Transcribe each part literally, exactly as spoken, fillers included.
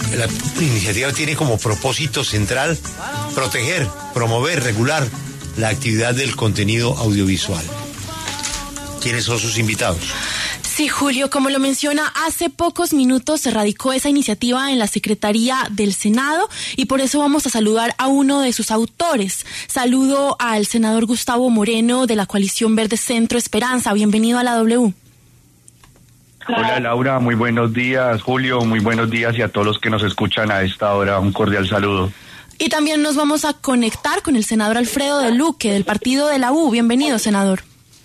La iniciativa tiene como propósito central proteger, promover, regular la actividad del contenido audiovisual. ¿Quiénes son sus invitados? Sí, Julio, como lo menciona, hace pocos minutos se radicó esa iniciativa en la Secretaría del Senado y por eso vamos a saludar a uno de sus autores. Saludo al senador Gustavo Moreno de la Coalición Verde Centro Esperanza. Bienvenido a la W. Hola Laura, muy buenos días. Julio, muy buenos días, y a todos los que nos escuchan a esta hora, un cordial saludo. Y también nos vamos a conectar con el senador Alfredo de Luque del partido de la U. Bienvenido, senador.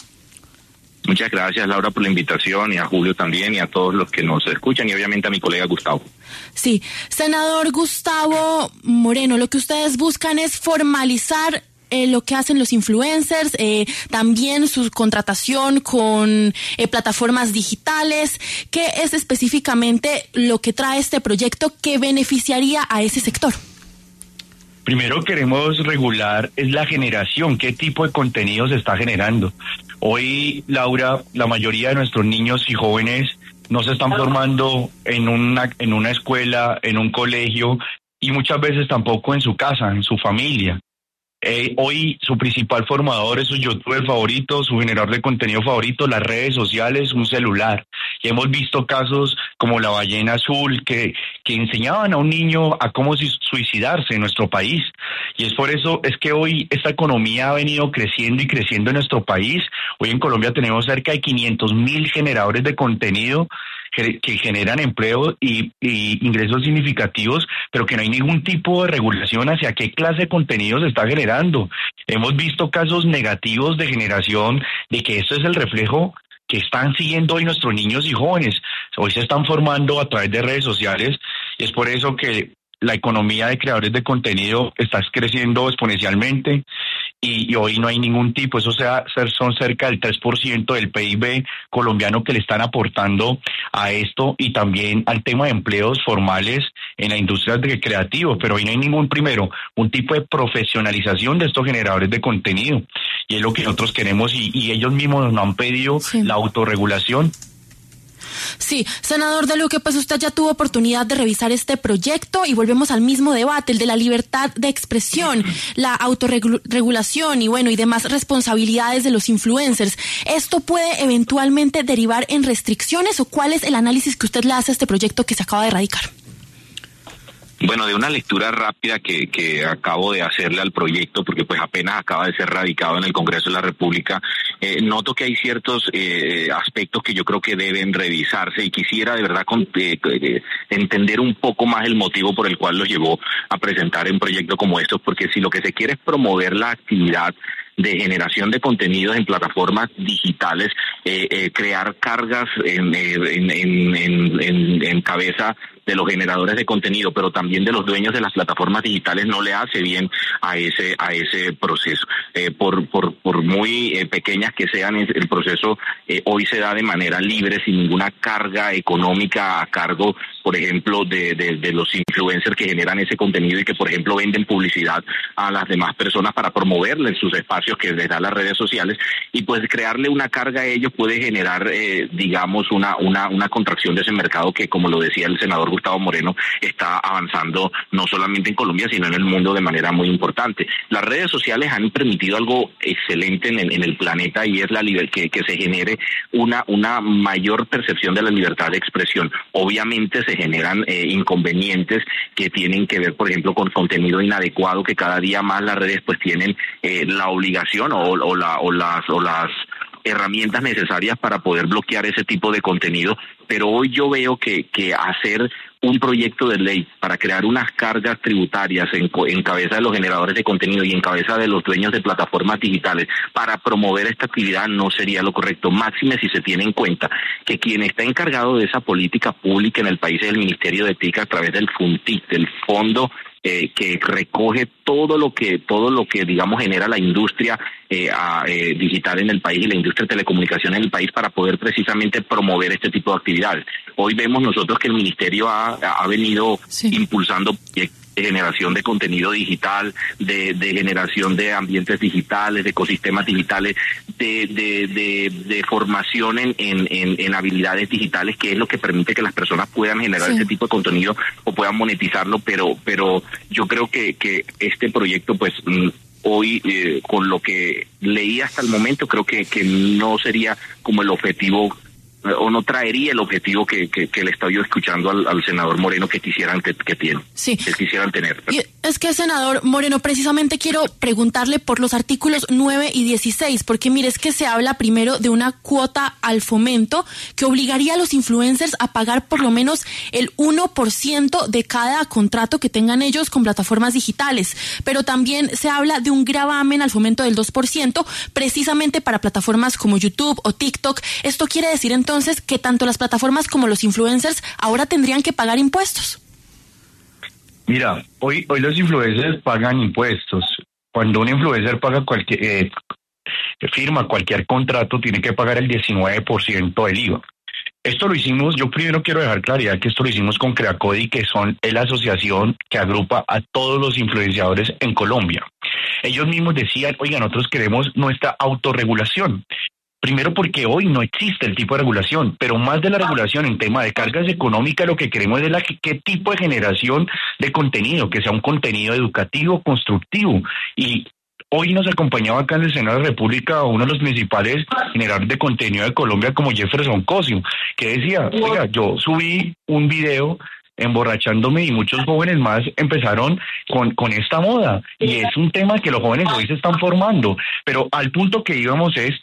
Muchas gracias, Laura, por la invitación, y a Julio también, y a todos los que nos escuchan, y obviamente a mi colega Gustavo. Sí, senador Gustavo Moreno, lo que ustedes buscan es formalizar eh, lo que hacen los influencers, eh, también su contratación con eh, plataformas digitales. ¿Qué es específicamente lo que trae este proyecto que beneficiaría a ese sector? Primero queremos regular es la generación, qué tipo de contenido se está generando. Hoy, Laura, la mayoría de nuestros niños y jóvenes no se están formando en una, en una escuela, en un colegio, y muchas veces tampoco en su casa, en su familia. Eh, hoy su principal formador es su youtuber favorito, su generador de contenido favorito, las redes sociales, un celular. Y hemos visto casos como la ballena azul que, que enseñaban a un niño a cómo suicidarse en nuestro país. Y es por eso es que hoy esta economía ha venido creciendo y creciendo en nuestro país. Hoy en Colombia tenemos cerca de quinientos mil generadores de contenido que generan empleo y, y ingresos significativos, pero que no hay ningún tipo de regulación hacia qué clase de contenido se está generando. Hemos visto casos negativos de generación de que esto es el reflejo que están siguiendo hoy nuestros niños y jóvenes. Hoy se están formando a través de redes sociales, y es por eso que la economía de creadores de contenido está creciendo exponencialmente, y, y hoy no hay ningún tipo, eso sea, son cerca del tres por ciento del P I B colombiano que le están aportando a esto, y también al tema de empleos formales en la industria de creativos, pero hoy no hay ningún, primero, un tipo de profesionalización de estos generadores de contenido, y es lo que nosotros queremos, y, y ellos mismos nos han pedido sí. la autorregulación. Sí, senador de Luque, pues usted ya tuvo oportunidad de revisar este proyecto y volvemos al mismo debate, el de la libertad de expresión, la autorregulación y bueno, y demás responsabilidades de los influencers. ¿Esto puede eventualmente derivar en restricciones o cuál es el análisis que usted le hace a este proyecto que se acaba de radicar? Bueno, de una lectura rápida que, que acabo de hacerle al proyecto, porque pues apenas acaba de ser radicado en el Congreso de la República, eh, noto que hay ciertos eh, aspectos que yo creo que deben revisarse, y quisiera de verdad con, eh, eh, entender un poco más el motivo por el cual los llevó a presentar un proyecto como estos, porque si lo que se quiere es promover la actividad de generación de contenidos en plataformas digitales, eh, eh, crear cargas en, en, en, en, en, en cabeza de los generadores de contenido, pero también de los dueños de las plataformas digitales, no le hace bien a ese a ese proceso. Eh, por por por muy eh, pequeñas que sean, el proceso eh, hoy se da de manera libre, sin ninguna carga económica a cargo, por ejemplo, de, de, de los influencers que generan ese contenido y que, por ejemplo, venden publicidad a las demás personas para promoverles sus espacios que les da las redes sociales, y pues crearle una carga a ellos puede generar, eh, digamos, una una una contracción de ese mercado que, como lo decía el senador Gustavo Moreno, está avanzando no solamente en Colombia, sino en el mundo de manera muy importante. Las redes sociales han permitido algo excelente en, en el planeta, y es la que, que se genere una, una mayor percepción de la libertad de expresión. Obviamente se generan eh, inconvenientes que tienen que ver, por ejemplo, con contenido inadecuado, que cada día más las redes pues tienen eh, la obligación o, o, la, o las o las herramientas necesarias para poder bloquear ese tipo de contenido, pero hoy yo veo que, que hacer un proyecto de ley para crear unas cargas tributarias en, en cabeza de los generadores de contenido y en cabeza de los dueños de plataformas digitales para promover esta actividad no sería lo correcto, máxime si se tiene en cuenta que quien está encargado de esa política pública en el país es el Ministerio de Ética a través del FUNTIC, del Fondo Eh, que recoge todo lo que todo lo que digamos genera la industria eh, a, eh, digital en el país y la industria de telecomunicaciones en el país para poder precisamente promover este tipo de actividades. Hoy vemos nosotros que el ministerio ha, ha venido sí. impulsando proyectos de generación de contenido digital, de, de generación de ambientes digitales, de ecosistemas digitales, de, de, de, de formación en, en, en, en habilidades digitales, que es lo que permite que las personas puedan generar sí. ese tipo de contenido o puedan monetizarlo, pero, pero yo creo que, que este proyecto, pues, hoy, eh, con lo que leí hasta el momento, creo que, que no sería como el objetivo, o no traería el objetivo que, que, que le estaba yo escuchando al, al senador Moreno que quisieran que, que tiene, sí. que quisieran tener. Y es que, senador Moreno, precisamente quiero preguntarle por los artículos nueve y dieciséis, porque mire, es que se habla primero de una cuota al fomento que obligaría a los influencers a pagar por lo menos el uno por ciento de cada contrato que tengan ellos con plataformas digitales, pero también se habla de un gravamen al fomento del dos por ciento, precisamente para plataformas como YouTube o TikTok. Esto quiere decir entonces Entonces, que tanto las plataformas como los influencers ahora tendrían que pagar impuestos. Mira, hoy hoy los influencers pagan impuestos. Cuando un influencer paga cualquier eh, firma cualquier contrato, tiene que pagar el diecinueve por ciento del I V A. Esto lo hicimos, yo primero quiero dejar claridad que esto lo hicimos con Creacodi, que son la asociación que agrupa a todos los influenciadores en Colombia. Ellos mismos decían, oigan, nosotros queremos nuestra autorregulación. Primero porque hoy no existe el tipo de regulación, pero más de la regulación en tema de cargas económicas, lo que queremos es la qué tipo de generación de contenido, que sea un contenido educativo, constructivo. Y hoy nos acompañaba acá en el Senado de la República uno de los principales generadores de contenido de Colombia, como Jefferson Cosio, que decía, oiga, yo subí un video emborrachándome y muchos jóvenes más empezaron con, con esta moda. Y es un tema que los jóvenes hoy se están formando, pero al punto que íbamos es,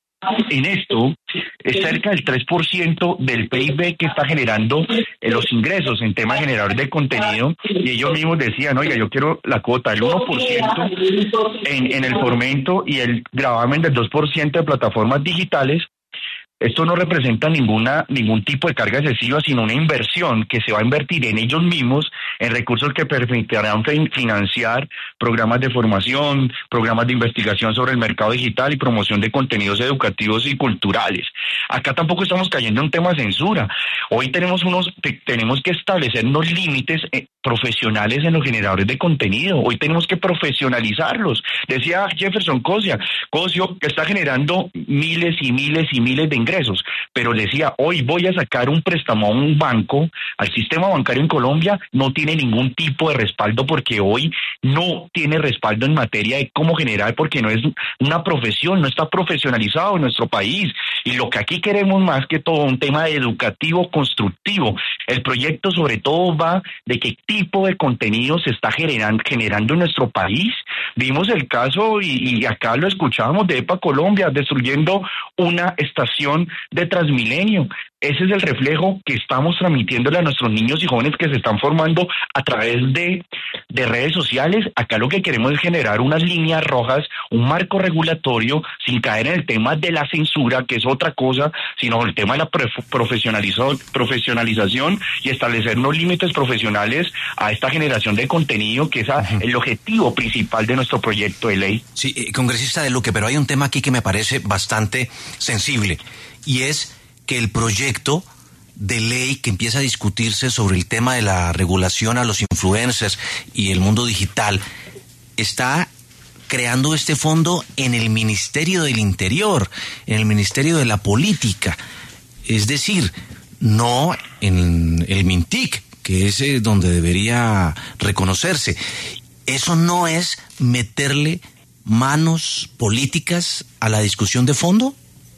en esto, es cerca del tres por ciento del P I B que está generando eh, los ingresos en temas generadores de contenido, y ellos mismos decían, oiga, yo quiero la cuota del uno por ciento en, en el fomento y el gravamen del dos por ciento de plataformas digitales. Esto no representa ninguna ningún tipo de carga excesiva, sino una inversión que se va a invertir en ellos mismos, en recursos que permitirán financiar programas de formación, programas de investigación sobre el mercado digital y promoción de contenidos educativos y culturales. Acá tampoco estamos cayendo en un tema de censura. Hoy tenemos unos te, tenemos que establecer unos límites eh, profesionales en los generadores de contenido. Hoy tenemos que profesionalizarlos. Decía Jefferson Cosio, Cosio que está generando miles y miles y miles de ingresos, pero decía, hoy voy a sacar un préstamo a un banco, al sistema bancario en Colombia, no tiene ningún tipo de respaldo, porque hoy no tiene respaldo en materia de cómo generar, porque no es una profesión, no está profesionalizado en nuestro país. Y lo que aquí queremos más que todo, un tema educativo constructivo. El proyecto sobre todo va de qué tipo de contenido se está generando, generando en nuestro país. Vimos el caso, y, y acá lo escuchábamos, de EPA Colombia, destruyendo una estación de Transmilenio. Ese es el reflejo que estamos transmitiéndole a nuestros niños y jóvenes que se están formando a través de, de redes sociales. Acá lo que queremos es generar unas líneas rojas, un marco regulatorio, sin caer en el tema de la censura, que es otra cosa, sino el tema de la profesionalización, profesionalización y establecer unos límites profesionales a esta generación de contenido, que es a, uh-huh. el objetivo principal de nuestro proyecto de ley. Sí, eh, congresista De Luque, pero hay un tema aquí que me parece bastante sensible, y es que el proyecto de ley que empieza a discutirse sobre el tema de la regulación a los influencers y el mundo digital está creando este fondo en el Ministerio del Interior, en el Ministerio de la Política, es decir, no en el MINTIC, que es eh, donde debería reconocerse. Eso no es meterle manos políticas a la discusión de fondo.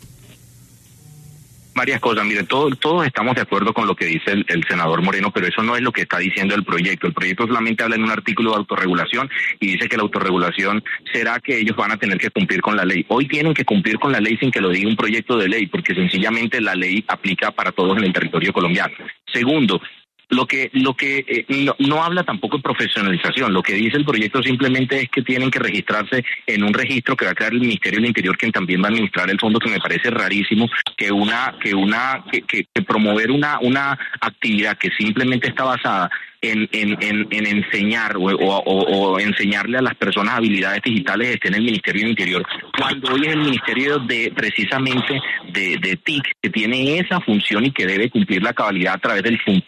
Varias cosas, miren, todo, todos estamos de acuerdo con lo que dice el, el senador Moreno, pero eso no es lo que está diciendo el proyecto. El proyecto solamente habla en un artículo de autorregulación y dice que la autorregulación será que ellos van a tener que cumplir con la ley. Hoy tienen que cumplir con la ley sin que lo diga un proyecto de ley, porque sencillamente la ley aplica para todos en el territorio colombiano. Segundo, Lo que lo que eh, no, no habla tampoco de profesionalización. Lo que dice el proyecto simplemente es que tienen que registrarse en un registro que va a crear el Ministerio del Interior, quien también va a administrar el fondo, que me parece rarísimo que una que una que, que, que promover una una actividad que simplemente está basada En, en, en, en enseñar o, o, o enseñarle a las personas habilidades digitales esté en el Ministerio del Interior, cuando hoy es el Ministerio de precisamente de, de T I C que tiene esa función y que debe cumplir la cabalidad a través del FUNTIC,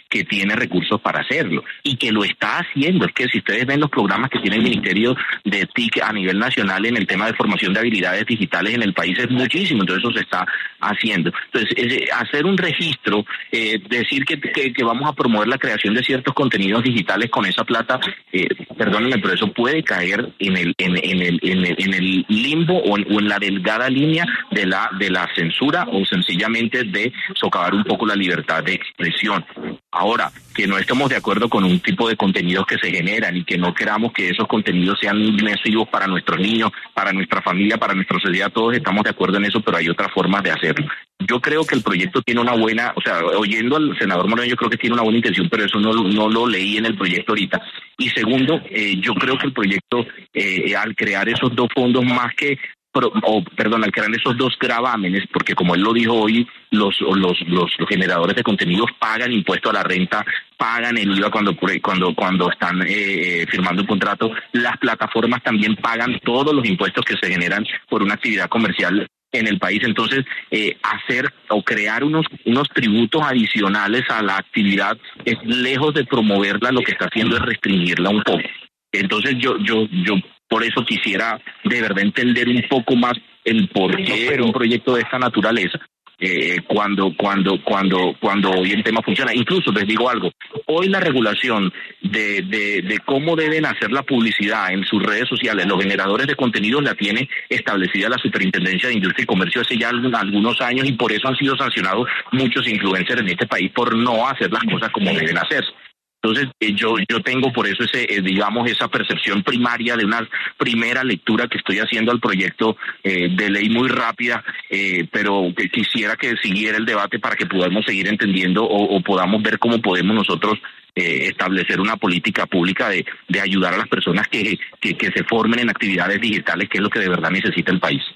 que tiene recursos para hacerlo y que lo está haciendo. Es que si ustedes ven los programas que tiene el Ministerio de T I C a nivel nacional en el tema de formación de habilidades digitales en el país es muchísimo, entonces eso se está haciendo. Entonces, es, hacer un registro, eh, decir que, que, que vamos a promover la creación de ciertos contenidos digitales con esa plata, eh, perdónenme, pero eso puede caer en el en, en el en el en el limbo o en, o en la delgada línea de la de la censura o sencillamente de socavar un poco la libertad de expresión. Ahora, que no estemos de acuerdo con un tipo de contenidos que se generan y que no queramos que esos contenidos sean nocivos para nuestros niños, para nuestra familia, para nuestra sociedad, todos estamos de acuerdo en eso, pero hay otras formas de hacerlo. Yo creo que el proyecto tiene una buena, o sea, oyendo al senador Moreno, yo creo que tiene una buena intención, pero eso no, no lo leí en el proyecto ahorita. Y segundo, eh, yo creo que el proyecto, eh, al crear esos dos fondos, más que o perdón, al crear esos dos gravámenes, porque como él lo dijo hoy, los los los, los generadores de contenidos pagan impuesto a la renta, pagan el I V A cuando cuando cuando están eh, firmando un contrato, las plataformas también pagan todos los impuestos que se generan por una actividad comercial en el país. Entonces, eh, hacer o crear unos unos tributos adicionales a la actividad es, lejos de promoverla, lo que está haciendo es restringirla un poco. Entonces, yo yo yo por eso quisiera de verdad entender un poco más el por qué no, un proyecto de esta naturaleza, eh, cuando cuando cuando cuando hoy el tema funciona. Incluso les digo algo, hoy la regulación de, de, de cómo deben hacer la publicidad en sus redes sociales, los generadores de contenidos, la tiene establecida la Superintendencia de Industria y Comercio hace ya algunos años, y por eso han sido sancionados muchos influencers en este país por no hacer las cosas como deben hacerse. Entonces, eh, yo yo tengo por eso ese eh, digamos esa percepción primaria de una primera lectura que estoy haciendo al proyecto eh, de ley muy rápida, eh, pero que quisiera que siguiera el debate para que podamos seguir entendiendo o, o podamos ver cómo podemos nosotros eh, establecer una política pública de, de ayudar a las personas que, que, que se formen en actividades digitales, que es lo que de verdad necesita el país.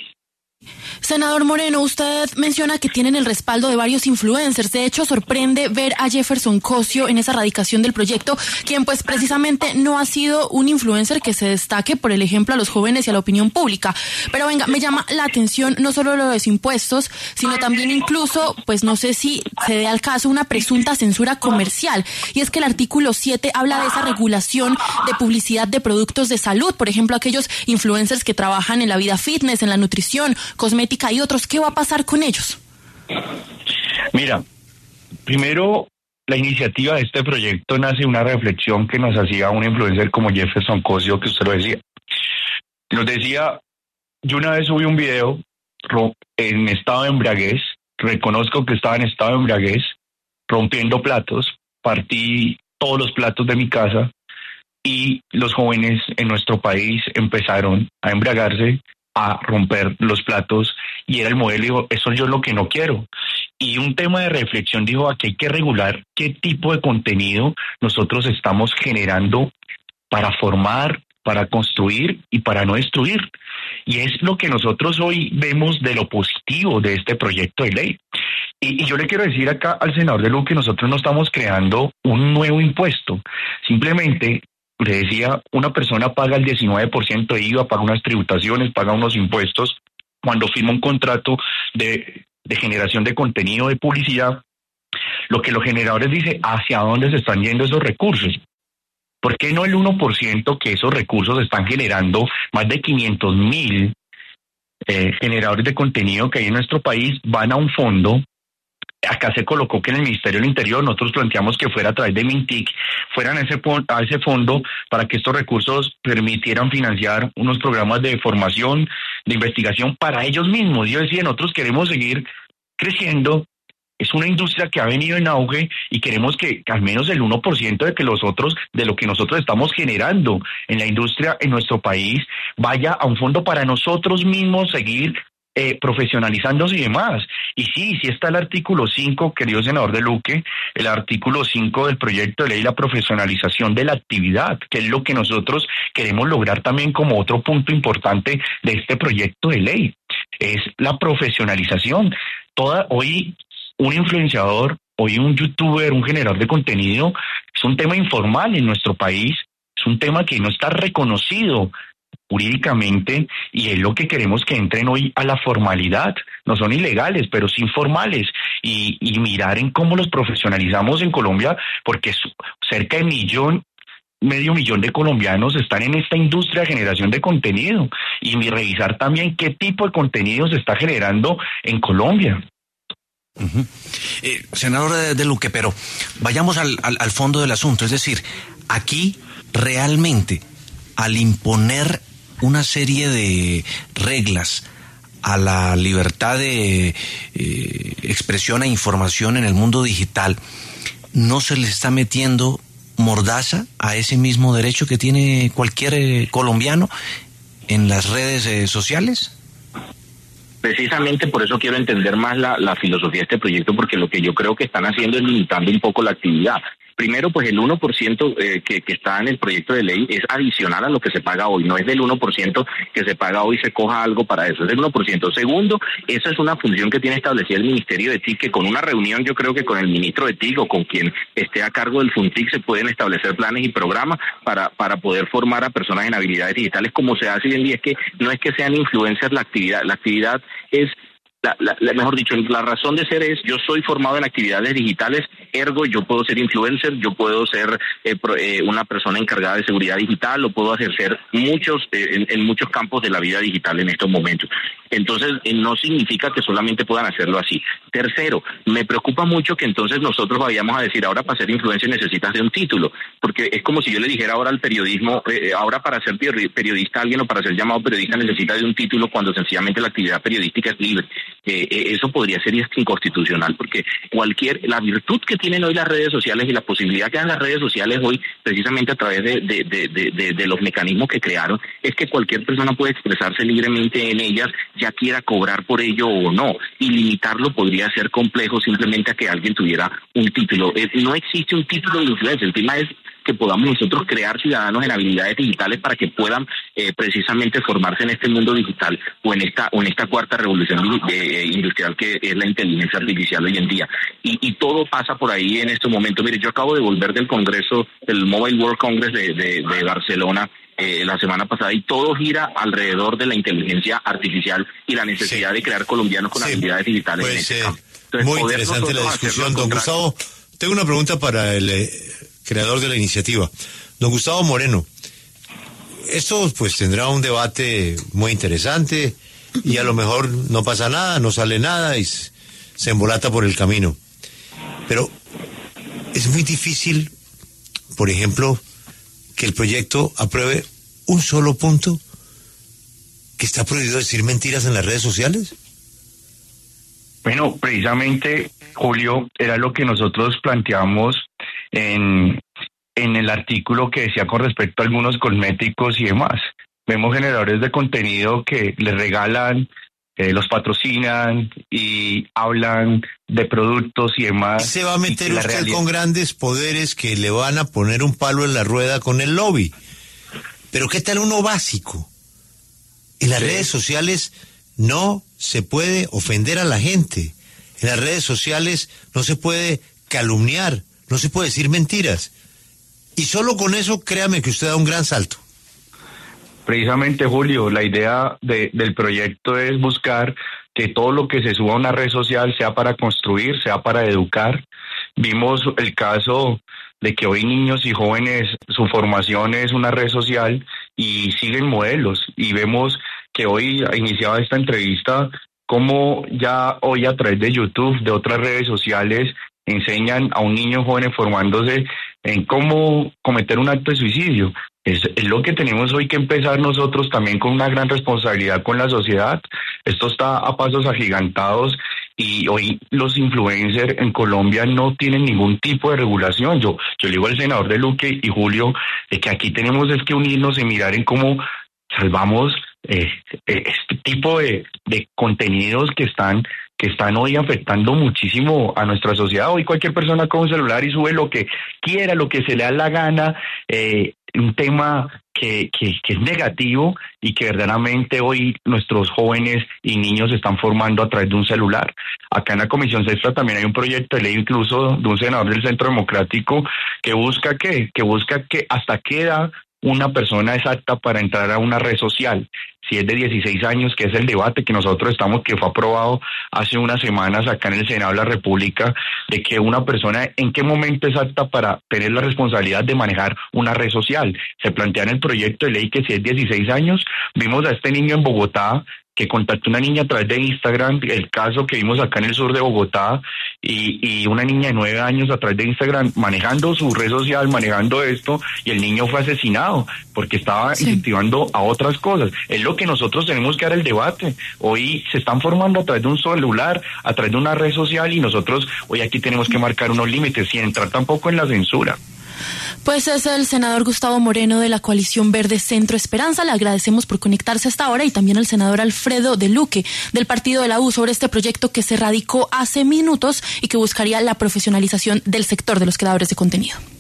Senador Moreno, usted menciona que tienen el respaldo de varios influencers. De hecho, sorprende ver a Jefferson Cosio en esa radicación del proyecto, quien pues precisamente no ha sido un influencer que se destaque por el ejemplo a los jóvenes y a la opinión pública. Pero venga, me llama la atención no solo lo de los impuestos, sino también incluso, pues no sé si se dé al caso, una presunta censura comercial. Y es que el artículo siete habla de esa regulación de publicidad de productos de salud, por ejemplo, aquellos influencers que trabajan en la vida fitness, en la nutrición, cosmética y otros. ¿Qué va a pasar con ellos? Mira, primero, la iniciativa de este proyecto nace de una reflexión que nos hacía un influencer como Jefferson Cosio, que usted lo decía. Nos decía, yo una vez subí un video en estado de embriaguez, reconozco que estaba en estado de embriaguez, rompiendo platos, partí todos los platos de mi casa y los jóvenes en nuestro país empezaron a embriagarse, a romper los platos, y era el modelo, y dijo, eso yo es lo que no quiero. Y un tema de reflexión dijo, aquí hay que regular qué tipo de contenido nosotros estamos generando para formar, para construir y para no destruir. Y es lo que nosotros hoy vemos de lo positivo de este proyecto de ley. Y, y yo le quiero decir acá al senador de Lu que nosotros no estamos creando un nuevo impuesto, simplemente le decía, una persona paga el diecinueve por ciento de I V A, paga unas tributaciones, paga unos impuestos cuando firma un contrato de, de generación de contenido de publicidad. Lo que los generadores dicen, ¿hacia dónde se están yendo esos recursos? ¿Por qué no el uno por ciento que esos recursos están generando más de quinientos mil eh, generadores de contenido que hay en nuestro país van a un fondo? Acá se colocó que en el Ministerio del Interior nosotros planteamos que fuera a través de Mintic, fueran a ese, a ese fondo para que estos recursos permitieran financiar unos programas de formación, de investigación para ellos mismos. Yo decía, nosotros queremos seguir creciendo, es una industria que ha venido en auge y queremos que al menos el uno por ciento de que los otros, de lo que nosotros estamos generando en la industria en nuestro país, vaya a un fondo para nosotros mismos seguir Eh, profesionalizándose y demás. Y sí, sí está el artículo cinco, querido senador de Luque, el artículo cinco del proyecto de ley, la profesionalización de la actividad, que es lo que nosotros queremos lograr también como otro punto importante de este proyecto de ley, es la profesionalización. Toda, hoy un influenciador, hoy un youtuber, un generador de contenido, es un tema informal en nuestro país, es un tema que no está reconocido jurídicamente, y es lo que queremos que entren hoy a la formalidad. No son ilegales, pero sí formales, y, y mirar en cómo los profesionalizamos en Colombia, porque cerca de millón, medio millón de colombianos están en esta industria de generación de contenido, y revisar también qué tipo de contenido se está generando en Colombia. Uh-huh. Eh, senador de, de Luque, pero vayamos al, al, al fondo del asunto, es decir, aquí realmente al imponer una serie de reglas a la libertad de eh, expresión e información en el mundo digital, ¿no se le está metiendo mordaza a ese mismo derecho que tiene cualquier eh, colombiano en las redes eh, sociales? Precisamente por eso quiero entender más la, la filosofía de este proyecto, porque lo que yo creo que están haciendo es limitando un poco la actividad. Primero, pues el uno por ciento eh, que, que está en el proyecto de ley es adicional a lo que se paga hoy. No es del uno por ciento que se paga hoy, se coja algo para eso, es del uno por ciento. Segundo, esa es una función que tiene establecida el Ministerio de T I C, que con una reunión, yo creo que con el ministro de T I C o con quien esté a cargo del FUNTIC se pueden establecer planes y programas para, para poder formar a personas en habilidades digitales, como se hace hoy en día. Es que no es que sean influencers la actividad, la actividad es... La, la, la, mejor dicho, la razón de ser es, yo soy formado en actividades digitales, ergo yo puedo ser influencer, yo puedo ser eh, pro, eh, una persona encargada de seguridad digital, lo puedo hacer ser muchos eh, en, en muchos campos de la vida digital en estos momentos. Entonces, eh, no significa que solamente puedan hacerlo así. Tercero, me preocupa mucho que entonces nosotros vayamos a decir, ahora para ser influencer necesitas de un título, porque es como si yo le dijera ahora al periodismo, eh, ahora para ser periodista alguien o para ser llamado periodista necesita de un título, cuando sencillamente la actividad periodística es libre. Eh, eso podría ser inconstitucional, porque cualquier, la virtud que tienen hoy las redes sociales y la posibilidad que dan las redes sociales hoy, precisamente a través de, de, de, de, de, de los mecanismos que crearon, es que cualquier persona puede expresarse libremente en ellas, ya quiera cobrar por ello o no, y limitarlo podría ser complejo simplemente a que alguien tuviera un título. Eh, no existe un título de influencia, el tema es que podamos nosotros crear ciudadanos en habilidades digitales para que puedan eh, precisamente formarse en este mundo digital o en esta o en esta cuarta revolución eh, industrial que es la inteligencia artificial hoy en día. Y, y todo pasa por ahí en este momento. Mire, yo acabo de volver del congreso, del Mobile World Congress de, de, de Barcelona, eh, la semana pasada, y todo gira alrededor de la inteligencia artificial y la necesidad sí. de crear colombianos con sí. habilidades digitales. Pues, en este campo. Entonces, muy interesante la discusión, don Gustavo. Tengo una pregunta para el eh, creador de la iniciativa, don Gustavo Moreno. Esto pues tendrá un debate muy interesante y a lo mejor no pasa nada, no sale nada y se embolata por el camino. Pero es muy difícil, por ejemplo, que el proyecto apruebe un solo punto, que está prohibido decir mentiras en las redes sociales. Bueno, precisamente, Julio, era lo que nosotros planteamos en, en el artículo que decía con respecto a algunos cosméticos y demás. Vemos generadores de contenido que les regalan, eh, los patrocinan y hablan de productos y demás. Se va a meter usted realidad... con grandes poderes que le van a poner un palo en la rueda con el lobby. Pero ¿qué tal uno básico? En las sí. redes sociales no se puede ofender a la gente. En las redes sociales no se puede calumniar, no se puede decir mentiras. Y solo con eso, créame que usted da un gran salto. Precisamente, Julio, la idea de, del proyecto es buscar que todo lo que se suba a una red social sea para construir, sea para educar. Vimos el caso de que hoy niños y jóvenes, su formación es una red social y siguen modelos. Y vemos que hoy, iniciaba esta entrevista, cómo ya hoy a través de YouTube, de otras redes sociales, enseñan a un niño joven formándose en cómo cometer un acto de suicidio. Es, es lo que tenemos hoy que empezar nosotros también con una gran responsabilidad con la sociedad. Esto está a pasos agigantados y hoy los influencers en Colombia no tienen ningún tipo de regulación. Yo, yo le digo al senador de Luque y Julio de que aquí tenemos es que unirnos y mirar en cómo salvamos eh, este tipo de, de contenidos que están que están hoy afectando muchísimo a nuestra sociedad. Hoy cualquier persona con un celular y sube lo que quiera, lo que se le da la gana, eh, un tema que, que, que es negativo y que verdaderamente hoy nuestros jóvenes y niños se están formando a través de un celular. Acá en la Comisión Sexta también hay un proyecto de ley incluso de un senador del Centro Democrático que busca ¿qué? que busca que hasta qué edad una persona es apta para entrar a una red social. Si es de dieciséis años, que es el debate que nosotros estamos, que fue aprobado hace unas semanas acá en el Senado de la República, de que una persona en qué momento es apta para tener la responsabilidad de manejar una red social. Se plantea en el proyecto de ley que si es dieciséis años, vimos a este niño en Bogotá que contactó una niña a través de Instagram, el caso que vimos acá en el sur de Bogotá, y, y una niña de nueve años a través de Instagram manejando su red social, manejando esto, y el niño fue asesinado porque estaba sí. incentivando a otras cosas. Es lo que nosotros tenemos que dar el debate. Hoy se están formando a través de un celular, a través de una red social, y nosotros hoy aquí tenemos que marcar unos límites sin entrar tampoco en la censura. Pues es el senador Gustavo Moreno de la Coalición Verde Centro Esperanza. Le agradecemos por conectarse hasta ahora, y también al senador Alfredo de Luque del partido de la U sobre este proyecto que se radicó hace minutos y que buscaría la profesionalización del sector de los creadores de contenido.